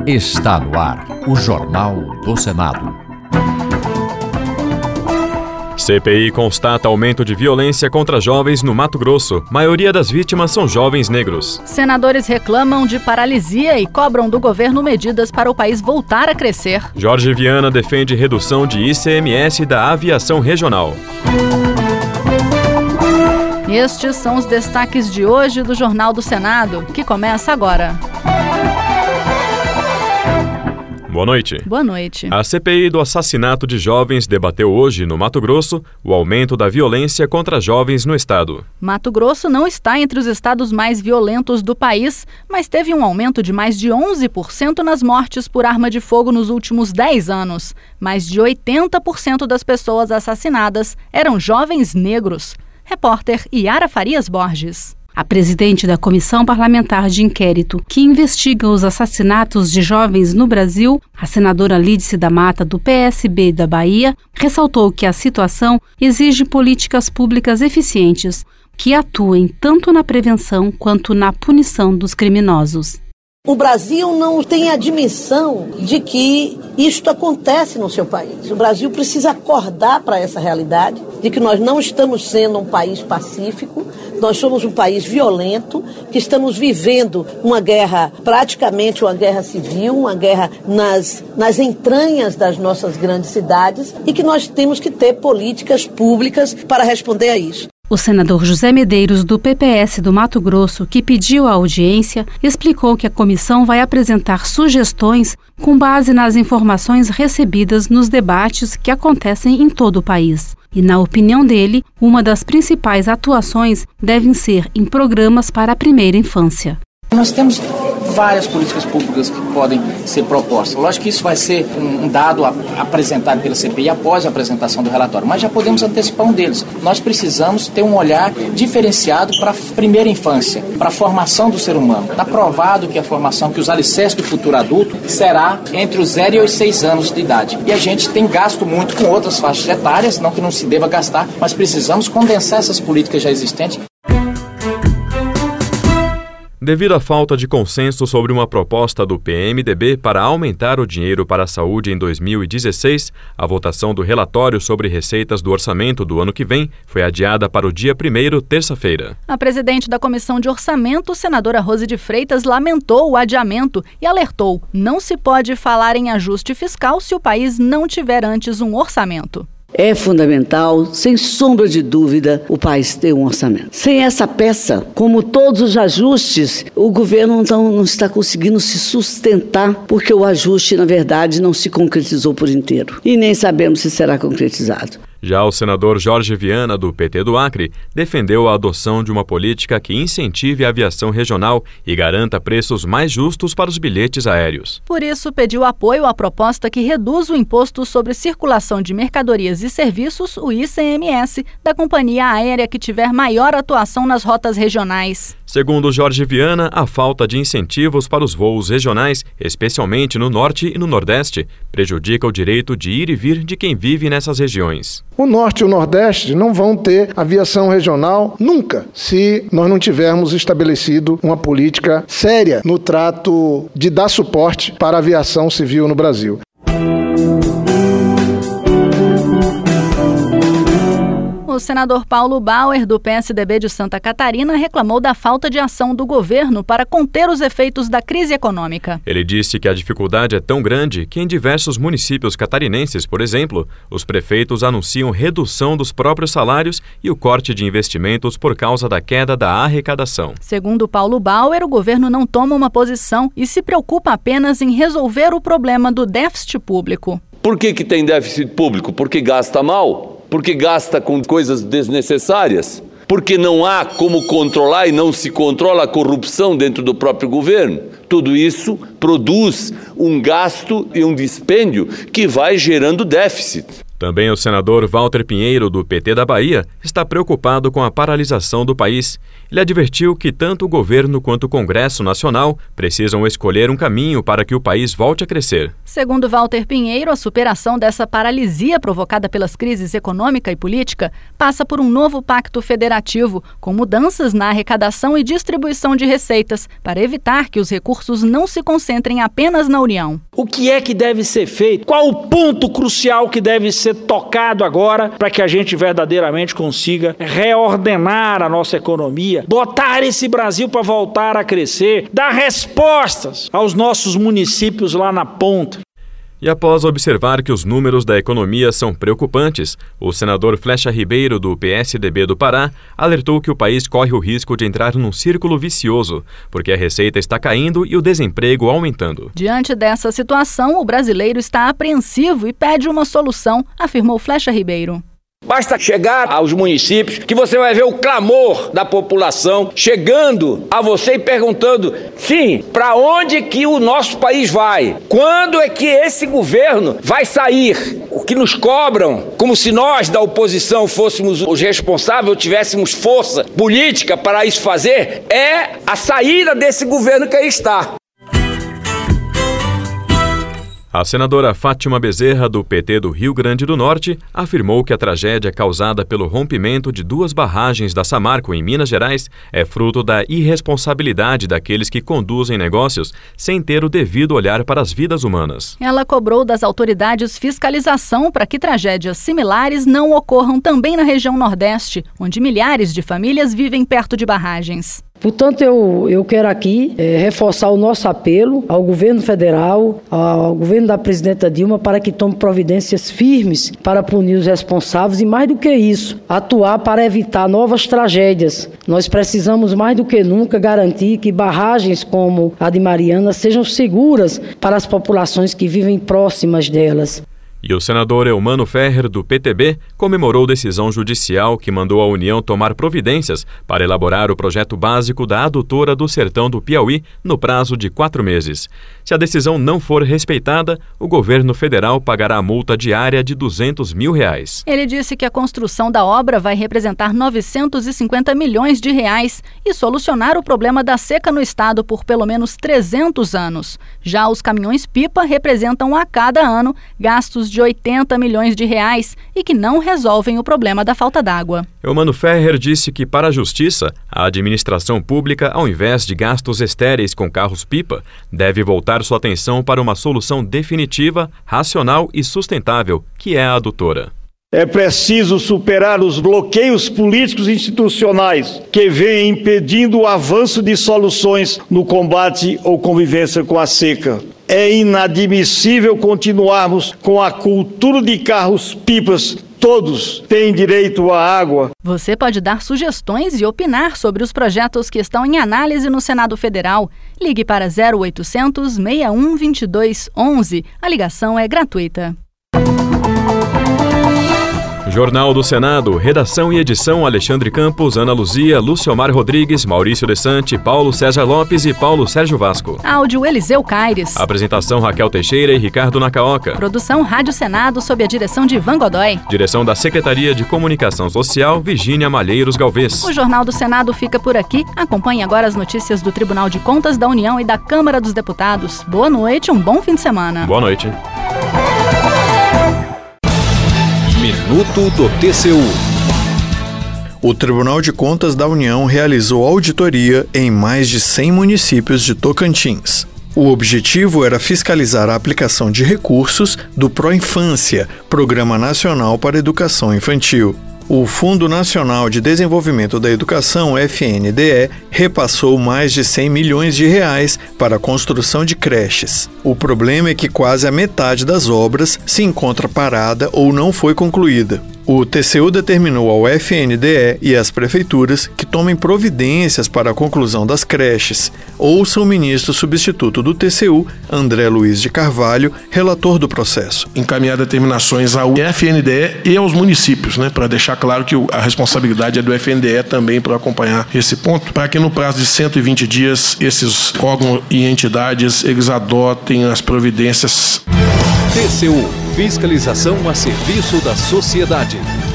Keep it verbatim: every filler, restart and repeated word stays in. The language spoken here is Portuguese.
Está no ar o Jornal do Senado. C P I constata aumento de violência contra jovens no Mato Grosso. Maioria das vítimas são jovens negros. Senadores reclamam de paralisia e cobram do governo medidas para o país voltar a crescer. Jorge Viana defende redução de I C M S da aviação regional. Estes são os destaques de hoje do Jornal do Senado, que começa agora. Boa noite. Boa noite. A C P I do assassinato de jovens debateu hoje, no Mato Grosso, o aumento da violência contra jovens no estado. Mato Grosso não está entre os estados mais violentos do país, mas teve um aumento de mais de onze por cento nas mortes por arma de fogo nos últimos dez anos. Mais de oitenta por cento das pessoas assassinadas eram jovens negros. Repórter Yara Farias Borges. A presidente da Comissão Parlamentar de Inquérito, que investiga os assassinatos de jovens no Brasil, a senadora Lídice da Mata, do P S B da Bahia, ressaltou que a situação exige políticas públicas eficientes, que atuem tanto na prevenção quanto na punição dos criminosos. O Brasil não tem a dimensão de que isto acontece no seu país. O Brasil precisa acordar para essa realidade de que nós não estamos sendo um país pacífico, nós somos um país violento, que estamos vivendo uma guerra, praticamente uma guerra civil, uma guerra nas, nas entranhas das nossas grandes cidades e que nós temos que ter políticas públicas para responder a isso. O senador José Medeiros, do P P S do Mato Grosso, que pediu a audiência, explicou que a comissão vai apresentar sugestões com base nas informações recebidas nos debates que acontecem em todo o país. E, na opinião dele, uma das principais atuações devem ser em programas para a primeira infância. Nós temos várias políticas públicas que podem ser propostas. Lógico que isso vai ser um dado apresentado pela C P I após a apresentação do relatório, mas já podemos antecipar um deles. Nós precisamos ter um olhar diferenciado para a primeira infância, para a formação do ser humano. Está provado que a formação, que os alicerces do futuro adulto será entre os zero e os seis anos de idade. E a gente tem gasto muito com outras faixas etárias, não que não se deva gastar, mas precisamos condensar essas políticas já existentes. Devido à falta de consenso sobre uma proposta do P M D B para aumentar o dinheiro para a saúde em dois mil e dezesseis, a votação do relatório sobre receitas do orçamento do ano que vem foi adiada para o dia primeiro, terça-feira. A presidente da Comissão de Orçamento, senadora Rose de Freitas, lamentou o adiamento e alertou: não se pode falar em ajuste fiscal se o país não tiver antes um orçamento. É fundamental, sem sombra de dúvida, o país ter um orçamento. Sem essa peça, como todos os ajustes, o governo não, não está conseguindo se sustentar, porque o ajuste, na verdade, não se concretizou por inteiro. E nem sabemos se será concretizado. Já o senador Jorge Viana, do P T do Acre, defendeu a adoção de uma política que incentive a aviação regional e garanta preços mais justos para os bilhetes aéreos. Por isso, pediu apoio à proposta que reduz o imposto sobre circulação de mercadorias e serviços, o I C M S, da companhia aérea que tiver maior atuação nas rotas regionais. Segundo Jorge Viana, a falta de incentivos para os voos regionais, especialmente no Norte e no Nordeste, prejudica o direito de ir e vir de quem vive nessas regiões. O Norte e o Nordeste não vão ter aviação regional nunca, se nós não tivermos estabelecido uma política séria no trato de dar suporte para a aviação civil no Brasil. O senador Paulo Bauer, do P S D B de Santa Catarina, reclamou da falta de ação do governo para conter os efeitos da crise econômica. Ele disse que a dificuldade é tão grande que em diversos municípios catarinenses, por exemplo, os prefeitos anunciam redução dos próprios salários e o corte de investimentos por causa da queda da arrecadação. Segundo Paulo Bauer, o governo não toma uma posição e se preocupa apenas em resolver o problema do déficit público. Por que que tem déficit público? Porque gasta mal? Porque gasta com coisas desnecessárias? Porque não há como controlar e não se controla a corrupção dentro do próprio governo? Tudo isso produz um gasto e um dispêndio que vai gerando déficit. Também o senador Walter Pinheiro, do P T da Bahia, está preocupado com a paralisação do país. Ele advertiu que tanto o governo quanto o Congresso Nacional precisam escolher um caminho para que o país volte a crescer. Segundo Walter Pinheiro, a superação dessa paralisia provocada pelas crises econômica e política passa por um novo pacto federativo, com mudanças na arrecadação e distribuição de receitas, para evitar que os recursos não se concentrem apenas na União. O que é que deve ser feito? Qual o ponto crucial que deve ser tocado agora para que a gente verdadeiramente consiga reordenar a nossa economia, botar esse Brasil para voltar a crescer, dar respostas aos nossos municípios lá na ponta? E após observar que os números da economia são preocupantes, o senador Flecha Ribeiro, do P S D B do Pará, alertou que o país corre o risco de entrar num círculo vicioso, porque a receita está caindo e o desemprego aumentando. Diante dessa situação, o brasileiro está apreensivo e pede uma solução, afirmou Flecha Ribeiro. Basta chegar aos municípios que você vai ver o clamor da população chegando a você e perguntando, sim, para onde que o nosso país vai? Quando é que esse governo vai sair? O que nos cobram, como se nós da oposição fôssemos os responsáveis ou tivéssemos força política para isso fazer, é a saída desse governo que aí está. A senadora Fátima Bezerra, do P T do Rio Grande do Norte, afirmou que a tragédia causada pelo rompimento de duas barragens da Samarco em Minas Gerais é fruto da irresponsabilidade daqueles que conduzem negócios sem ter o devido olhar para as vidas humanas. Ela cobrou das autoridades fiscalização para que tragédias similares não ocorram também na região Nordeste, onde milhares de famílias vivem perto de barragens. Portanto, eu, eu quero aqui é, reforçar o nosso apelo ao governo federal, ao governo da presidenta Dilma, para que tome providências firmes para punir os responsáveis e, mais do que isso, atuar para evitar novas tragédias. Nós precisamos, mais do que nunca, garantir que barragens como a de Mariana sejam seguras para as populações que vivem próximas delas. E o senador Eumano Ferrer, do P T B, comemorou decisão judicial que mandou a União tomar providências para elaborar o projeto básico da adutora do Sertão do Piauí no prazo de quatro meses. Se a decisão não for respeitada, o governo federal pagará a multa diária de duzentos mil reais. Ele disse que a construção da obra vai representar novecentos e cinquenta milhões de reais e solucionar o problema da seca no estado por pelo menos trezentos anos. Já os caminhões-pipa representam a cada ano gastos de oitenta milhões de reais e que não resolvem o problema da falta d'água. Eumano Ferrer disse que, para a Justiça, a administração pública, ao invés de gastos estéreis com carros-pipa, deve voltar sua atenção para uma solução definitiva, racional e sustentável, que é a adutora. É preciso superar os bloqueios políticos e institucionais que vêm impedindo o avanço de soluções no combate ou convivência com a seca. É inadmissível continuarmos com a cultura de carros-pipas. Todos têm direito à água. Você pode dar sugestões e opinar sobre os projetos que estão em análise no Senado Federal. Ligue para zero oitocentos, seis um dois dois, onze. A ligação é gratuita. Jornal do Senado, redação e edição Alexandre Campos, Ana Luzia, Luciomar Rodrigues, Maurício Desante, Paulo César Lopes e Paulo Sérgio Vasco. Áudio Eliseu Caires. Apresentação Raquel Teixeira e Ricardo Nacaoca. Produção Rádio Senado sob a direção de Ivan Godoy. Direção da Secretaria de Comunicação Social, Virgínia Malheiros Galvez. O Jornal do Senado fica por aqui. Acompanhe agora as notícias do Tribunal de Contas da União e da Câmara dos Deputados. Boa noite e um bom fim de semana. Boa noite. Minuto do T C U. O Tribunal de Contas da União realizou auditoria em mais de cem municípios de Tocantins. O objetivo era fiscalizar a aplicação de recursos do Proinfância, Programa Nacional para Educação Infantil. O Fundo Nacional de Desenvolvimento da Educação, F N D E, repassou mais de cem milhões de reais para a construção de creches. O problema é que quase a metade das obras se encontra parada ou não foi concluída. O T C U determinou ao F N D E e às prefeituras que tomem providências para a conclusão das creches. Ouça o ministro substituto do T C U, André Luiz de Carvalho, relator do processo. Encaminhar determinações ao F N D E e aos municípios, né, para deixar claro que a responsabilidade é do F N D E também para acompanhar esse ponto, para que no prazo de cento e vinte dias esses órgãos e entidades eles adotem as providências. T C U Fiscalização a serviço da sociedade.